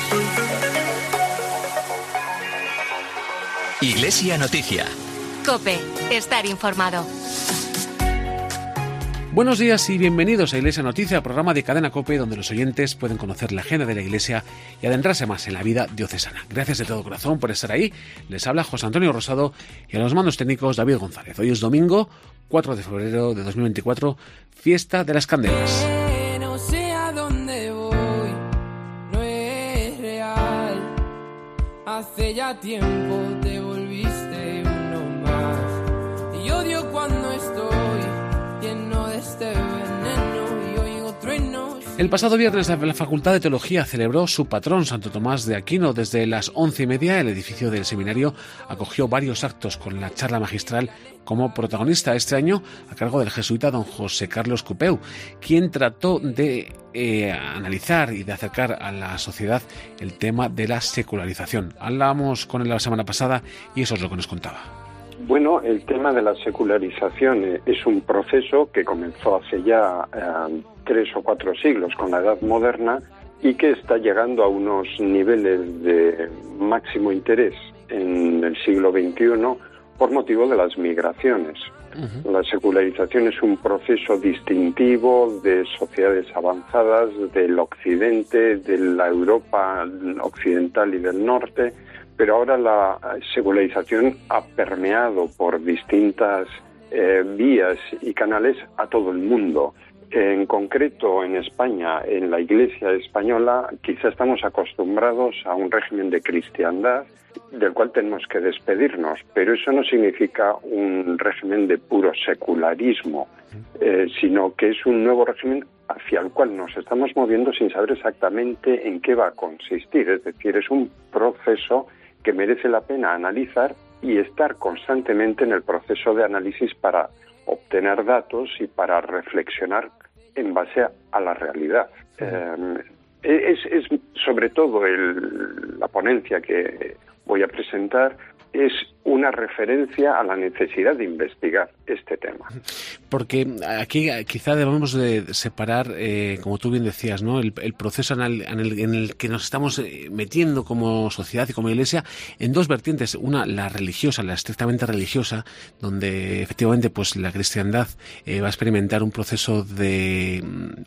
Iglesia Noticia. COPE. Estar informado. Buenos días y bienvenidos a Iglesia Noticia, programa de Cadena COPE donde los oyentes pueden conocer la agenda de la Iglesia y adentrarse más en la vida diocesana. Gracias de todo corazón por estar ahí. Les habla José Antonio Rosado y a los mandos técnicos David González. Hoy es domingo, 4 de febrero de 2024, fiesta de las candelas. No sé a dónde voy, no es real. Hace ya tiempo te volviste uno más. Y odio cuando estoy lleno de este veneno y oigo truenos. El pasado viernes la Facultad de Teología celebró su patrón, Santo Tomás de Aquino. Desde las 11:30 el edificio del seminario acogió varios actos con la charla magistral como protagonista este año a cargo del jesuita don José Carlos Cupeu, quien trató de analizar y de acercar a la sociedad el tema de la secularización. Hablábamos con él la semana pasada y eso es lo que nos contaba. Bueno, el tema de la secularización es un proceso que comenzó hace ya 3 o 4 siglos con la Edad Moderna y que está llegando a unos niveles de máximo interés en el siglo XXI por motivo de las migraciones. Uh-huh. La secularización es un proceso distintivo de sociedades avanzadas del occidente, de la Europa occidental y del norte, pero ahora la secularización ha permeado por distintas vías y canales a todo el mundo. En concreto, en España, en la Iglesia española, quizá estamos acostumbrados a un régimen de cristiandad del cual tenemos que despedirnos, pero eso no significa un régimen de puro secularismo, sino que es un nuevo régimen hacia el cual nos estamos moviendo sin saber exactamente en qué va a consistir. Es decir, es un proceso que merece la pena analizar y estar constantemente en el proceso de análisis para obtener datos y para reflexionar en base a la realidad. Es sobre todo la ponencia que voy a presentar es una referencia a la necesidad de investigar este tema. Porque aquí quizá debemos de separar, como tú bien decías, ¿no? el proceso en el que nos estamos metiendo como sociedad y como Iglesia en dos vertientes. Una, la religiosa, la estrictamente religiosa, donde efectivamente pues la cristiandad va a experimentar un proceso de,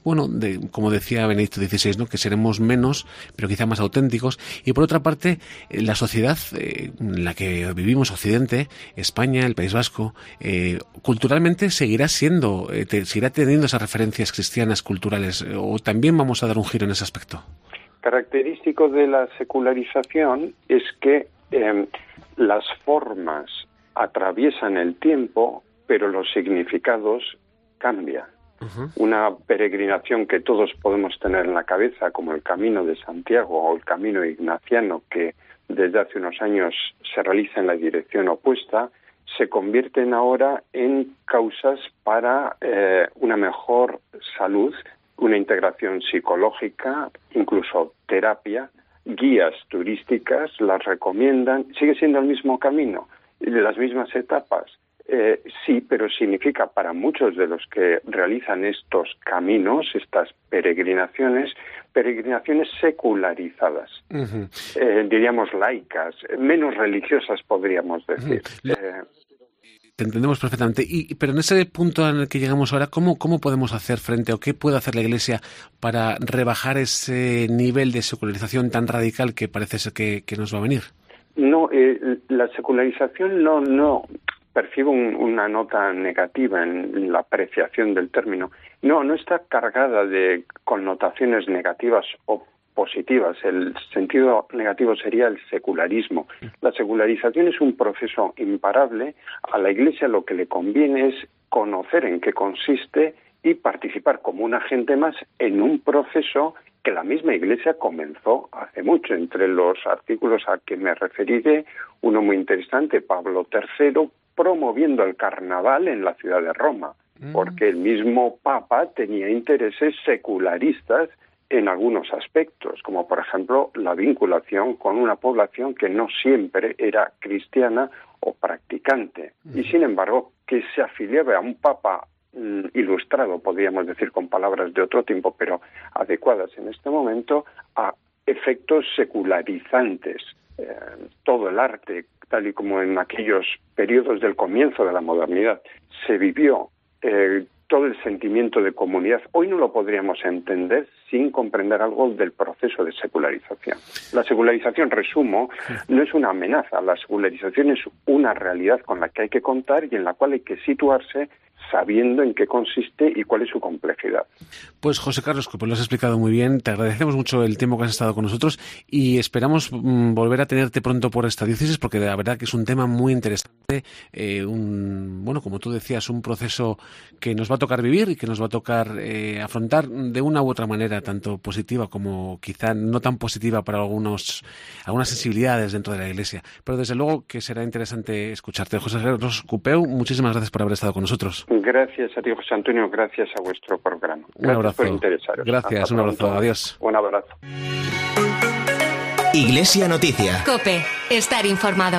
como decía Benedicto XVI, ¿no? Que seremos menos, pero quizá más auténticos. Y por otra parte, la sociedad en la que vivimos, Occidente, España, el País Vasco, culturalmente seguirá teniendo esas referencias cristianas culturales, o también vamos a dar un giro en ese aspecto. Característico de la secularización es que las formas atraviesan el tiempo, pero los significados cambian. Uh-huh. Una peregrinación que todos podemos tener en la cabeza, como el Camino de Santiago o el Camino Ignaciano, que desde hace unos años se realiza en la dirección opuesta, se convierten ahora en causas para una mejor salud, una integración psicológica, incluso terapia, guías turísticas las recomiendan. Sigue siendo el mismo camino, las mismas etapas. Sí, pero significa para muchos de los que realizan estos caminos, estas peregrinaciones secularizadas, uh-huh. Diríamos laicas, menos religiosas podríamos decir. Uh-huh. Te entendemos perfectamente. Pero en ese punto en el que llegamos ahora, ¿cómo podemos hacer frente o qué puede hacer la Iglesia para rebajar ese nivel de secularización tan radical que parece ser que nos va a venir? No, la secularización no percibo una nota negativa en la apreciación del término. No está cargada de connotaciones negativas o positivas. El sentido negativo sería el secularismo. La secularización es un proceso imparable. A la Iglesia lo que le conviene es conocer en qué consiste y participar como un agente más en un proceso que la misma Iglesia comenzó hace mucho. Entre los artículos a que me referiré, uno muy interesante, Pablo III, promoviendo el carnaval en la ciudad de Roma, porque el mismo Papa tenía intereses secularistas en algunos aspectos, como por ejemplo la vinculación con una población que no siempre era cristiana o practicante, y sin embargo que se afiliaba a un Papa ilustrado, podríamos decir con palabras de otro tiempo, pero adecuadas en este momento, a efectos secularizantes. Todo el arte, tal y como en aquellos periodos del comienzo de la modernidad se vivió, todo el sentimiento de comunidad, hoy no lo podríamos entender sin comprender algo del proceso de secularización. La secularización, resumo, no es una amenaza, la secularización es una realidad con la que hay que contar y en la cual hay que situarse sabiendo en qué consiste y cuál es su complejidad. Pues José Carlos Cope, lo has explicado muy bien, te agradecemos mucho el tiempo que has estado con nosotros y esperamos volver a tenerte pronto por esta diócesis, porque la verdad que es un tema muy interesante, como tú decías, un proceso que nos va a tocar vivir y que nos va a tocar afrontar de una u otra manera, tanto positiva como quizá no tan positiva para algunas sensibilidades dentro de la Iglesia, pero desde luego que será interesante escucharte. José Carlos Cope, muchísimas gracias por haber estado con nosotros. Gracias a ti, José Antonio, gracias a vuestro programa. Gracias un abrazo. Por interesaros. Gracias, un abrazo, adiós. Un abrazo. Iglesia Noticia. COPE, estar informado.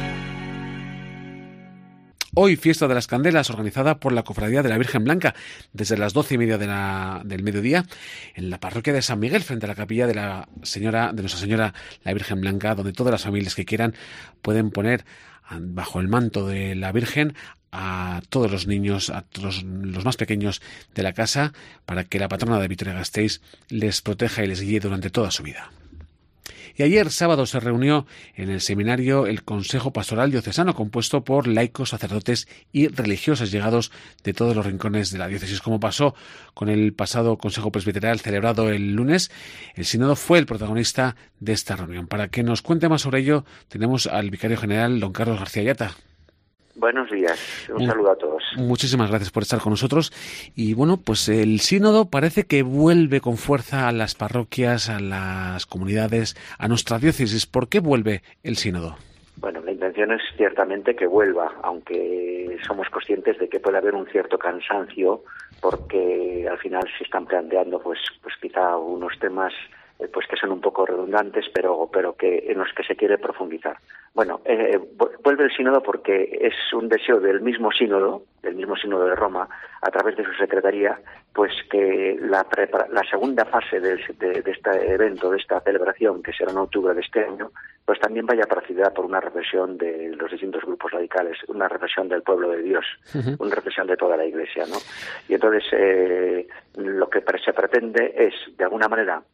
Hoy, fiesta de las candelas, organizada por la Cofradía de la Virgen Blanca, desde las 12:30 del mediodía, en la parroquia de San Miguel, frente a la capilla de Nuestra Señora la Virgen Blanca, donde todas las familias que quieran pueden poner bajo el manto de la Virgen a todos los niños, a todos los más pequeños de la casa, para que la patrona de Vitoria-Gasteiz les proteja y les guíe durante toda su vida. Y ayer sábado se reunió en el seminario el Consejo Pastoral Diocesano, compuesto por laicos, sacerdotes y religiosos llegados de todos los rincones de la diócesis. Como pasó con el pasado Consejo Presbiteral celebrado el lunes, el sínodo fue el protagonista de esta reunión. Para que nos cuente más sobre ello, tenemos al vicario general, don Carlos García Ayata. Buenos días, un saludo a todos. Muchísimas gracias por estar con nosotros. Y bueno, pues el sínodo parece que vuelve con fuerza a las parroquias, a las comunidades, a nuestra diócesis. ¿Por qué vuelve el sínodo? Bueno, la intención es ciertamente que vuelva, aunque somos conscientes de que puede haber un cierto cansancio, porque al final se están planteando pues quizá unos temas pues que son un poco redundantes, pero que en los que se quiere profundizar. Bueno, vuelve el sínodo porque es un deseo del mismo sínodo de Roma, a través de su secretaría, pues que la segunda fase de este evento, de esta celebración, que será en octubre de este año, pues también vaya precedida por una reflexión de los distintos grupos radicales, una reflexión del pueblo de Dios, una reflexión de toda la Iglesia, ¿no? Y entonces lo que se pretende es, de alguna manera,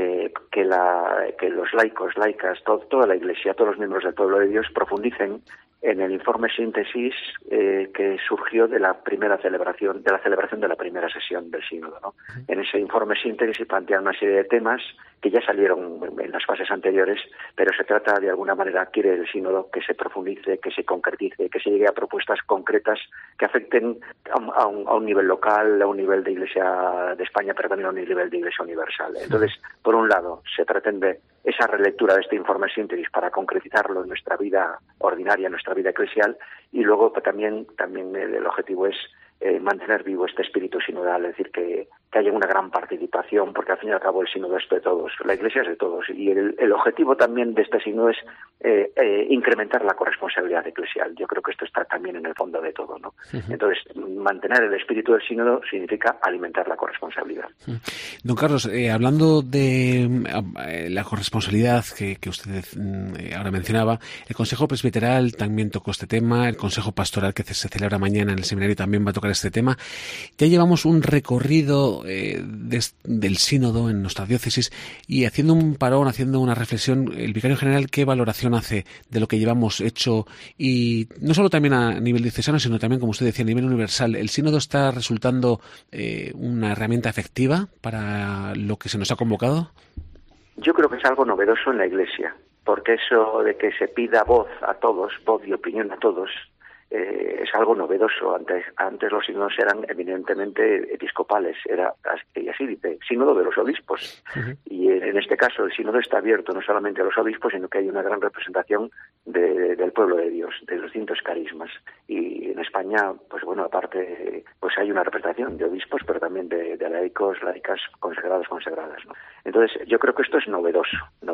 que los laicos, laicas, toda la Iglesia, todos los miembros del pueblo de Dios profundicen en el informe síntesis que surgió de la celebración de la primera sesión del sínodo, ¿no? En ese informe síntesis se plantean una serie de temas que ya salieron en las fases anteriores, pero se trata de alguna manera, quiere el sínodo, que se profundice, que se concretice, que se llegue a propuestas concretas que afecten a un nivel local, a un nivel de Iglesia de España, pero también a un nivel de Iglesia universal. Entonces, por un lado, se pretende esa relectura de este informe síntesis para concretizarlo en nuestra vida ordinaria, en nuestra vida eclesial, y luego también el objetivo es mantener vivo este espíritu sinodal, es decir, que haya una gran participación, porque al fin y al cabo el sínodo es de todos, la Iglesia es de todos, y el objetivo también de este sínodo es incrementar la corresponsabilidad eclesial. Yo creo que esto está también en el fondo de todo, ¿no? Entonces, mantener el espíritu del sínodo significa alimentar la corresponsabilidad. Don Carlos, hablando de la corresponsabilidad que usted ahora mencionaba, el Consejo Presbiteral también tocó este tema, el Consejo Pastoral que se celebra mañana en el seminario también va a tocar este tema. Ya llevamos un recorrido del sínodo en nuestra diócesis, y haciendo un parón, haciendo una reflexión, el vicario general, ¿qué valoración hace de lo que llevamos hecho? Y no solo también a nivel diocesano, sino también, como usted decía, a nivel universal. ¿El sínodo está resultando una herramienta efectiva para lo que se nos ha convocado? Yo creo que es algo novedoso en la Iglesia, porque eso de que se pida voz a todos, voz y opinión a todos, es algo novedoso. Antes los sínodos eran eminentemente episcopales, y así dice, sínodo de los obispos. Y en este caso el sínodo está abierto no solamente a los obispos, sino que hay una gran representación del pueblo de Dios, de los distintos carismas. Y en España, pues bueno, aparte, pues hay una representación de obispos, pero también de laicos, laicas, consagrados, consagradas, ¿no? Entonces, yo creo que esto es novedoso.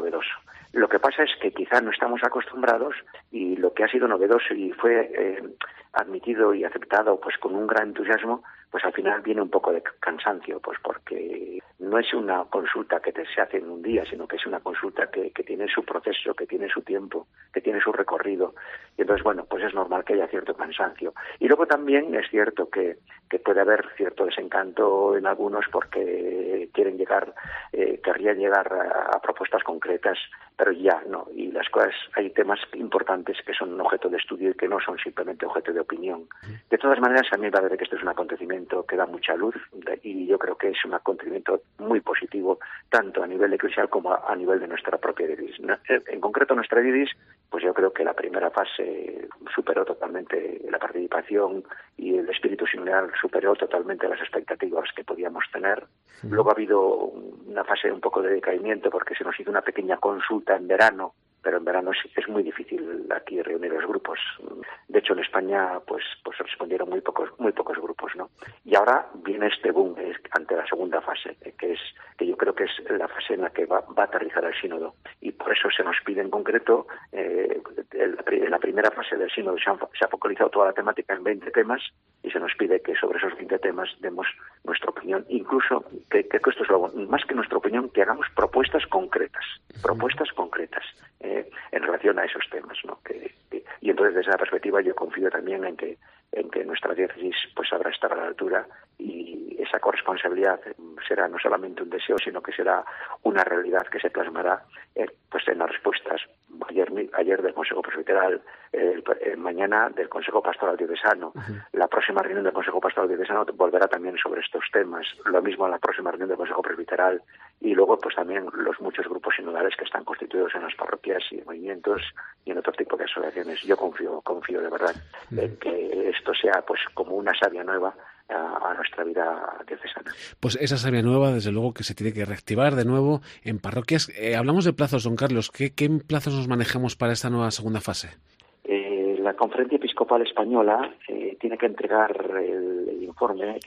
Lo que pasa es que quizás no estamos acostumbrados, y lo que ha sido novedoso y fue admitido y aceptado pues con un gran entusiasmo, pues al final viene un poco de cansancio, pues porque no es una consulta que se hace en un día, sino que es una consulta que tiene su proceso, que tiene su tiempo, que tiene su recorrido. Y entonces, bueno, pues es normal que haya cierto cansancio. Y luego también es cierto que puede haber cierto desencanto en algunos porque querrían llegar a propuestas concretas, pero ya no. Y las cosas, hay temas importantes que son objeto de estudio y que no son simplemente objeto de opinión. De todas maneras, a mí me parece que esto es un acontecimiento que da mucha luz y yo creo que es un acontecimiento muy positivo, tanto a nivel eclesial como a nivel de nuestra propia diris. En concreto, nuestra diris, pues yo creo que la primera fase superó totalmente la participación y el espíritu sinodal superó totalmente las expectativas que podíamos tener. Luego ha habido una fase un poco de decaimiento porque se nos hizo una pequeña consulta en verano, pero en verano es muy difícil aquí reunir los grupos. De hecho, en España pues respondieron muy pocos grupos, ¿no? Y ahora viene este boom ante la segunda fase, que yo creo que es la fase en la que va a aterrizar el sínodo. Y por eso se nos pide en concreto, en la primera fase del sínodo se ha focalizado toda la temática en 20 temas y se nos pide que sobre esos 20 temas demos nuestra opinión, incluso que esto es lo más que nuestra opinión, que hagamos propuestas concretas en relación a esos temas, ¿no? Y entonces desde esa perspectiva yo confío también en que nuestra diócesis pues sabrá estar a la altura y esa corresponsabilidad será no solamente un deseo, sino que será una realidad que se plasmará pues en las respuestas ayer del Consejo Presbiteral, mañana del Consejo Pastoral Diocesano. La próxima reunión del Consejo Pastoral Diocesano volverá también sobre estos temas, lo mismo en la próxima reunión del Consejo Presbiteral y luego pues también los muchos grupos sinodales que están constituidos en las parroquias y movimientos y en otro tipo de asociaciones. Yo confío de verdad en que esto sea pues como una savia nueva a nuestra vida diocesana. Pues esa savia nueva, desde luego, que se tiene que reactivar de nuevo en parroquias. Hablamos de plazos, don Carlos. ¿Qué plazos nos manejamos para esta nueva segunda fase? La Conferencia Episcopal Española tiene que entregar el informe,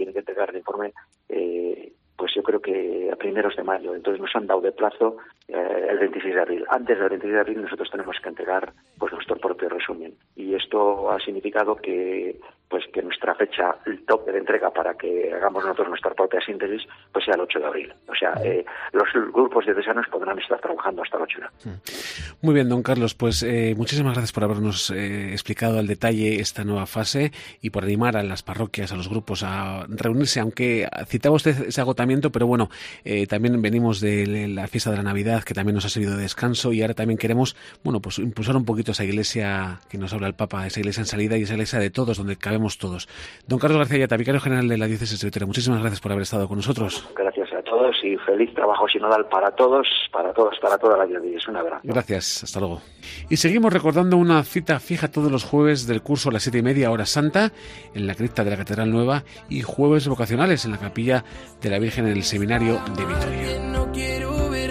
pues yo creo que a primeros de mayo. Entonces nos han dado de plazo el 26 de abril. Antes del 26 de abril nosotros tenemos que entregar pues nuestro propio resumen. Y esto ha significado que nuestra fecha, el tope de entrega para que hagamos nosotros nuestra propia síntesis, pues sea el 8 de abril. O sea, los grupos diocesanos podrán estar trabajando hasta el 8 de abril. Muy bien, don Carlos, pues muchísimas gracias por habernos explicado al detalle esta nueva fase y por animar a las parroquias, a los grupos a reunirse, aunque citaba usted ese agotamiento, pero bueno, también venimos de la fiesta de la Navidad, que también nos ha servido de descanso, y ahora también queremos, bueno, pues impulsar un poquito esa iglesia que nos habla el Papa, esa iglesia en salida y esa iglesia de todos, donde cabemos todos. Don Carlos García Ayata, vicario general de la Diócesis de Vitoria, muchísimas gracias por haber estado con nosotros. Gracias a todos y feliz trabajo sinodal para toda la diócesis. Un abrazo. Gracias, hasta luego. Y seguimos recordando una cita fija todos los jueves del curso a las 7:30, hora santa, en la cripta de la Catedral Nueva, y jueves vocacionales en la capilla de la Virgen en el Seminario de Vitoria.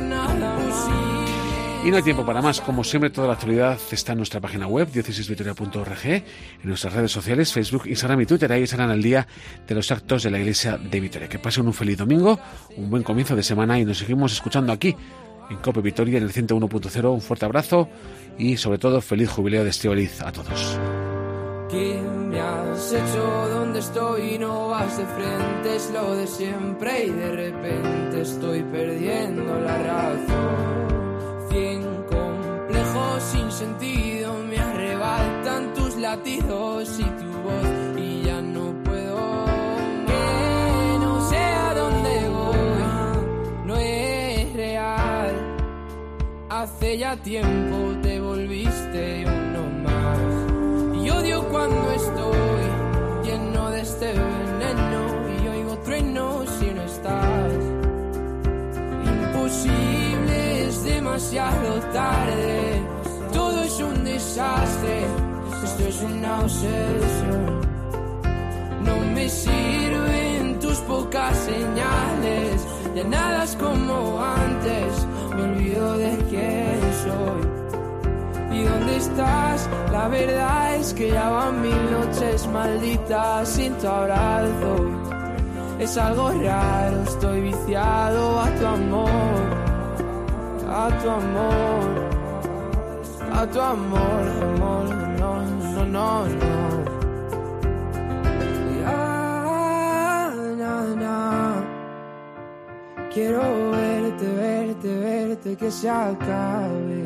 Y no hay tiempo para más. Como siempre, toda la actualidad está en nuestra página web, diocesisvitoria.org, en nuestras redes sociales, Facebook, Instagram y Twitter. Ahí estarán al día de los actos de la Iglesia de Vitoria. Que pasen un feliz domingo, un buen comienzo de semana y nos seguimos escuchando aquí en COPE Vitoria en el 101.0. Un fuerte abrazo y sobre todo feliz jubileo de Estíbaliz a todos. ¿Qué me has hecho? ¿Dónde estoy? No vas de frente, es lo de siempre y de repente estoy perdiendo la razón. 100 complejos sin sentido me arrebatan tus latidos y tu voz y ya no puedo. Que no sé a dónde voy, no es real. Hace ya tiempo te volviste uno más. Y odio cuando estoy lleno de este veneno y oigo truenos si no estás. Imposible, es demasiado tarde. Todo es un desastre. Esto es una obsesión. No me sirven tus pocas señales. Ya nada es como antes. Me olvido de quién soy. ¿Y dónde estás? La verdad es que ya van 1000 noches malditas sin tu abrazo. Es algo raro, estoy viciado a tu amor. A tu amor. A tu amor, amor, no, no, no, no. Quiero verte, verte, verte, que se acabe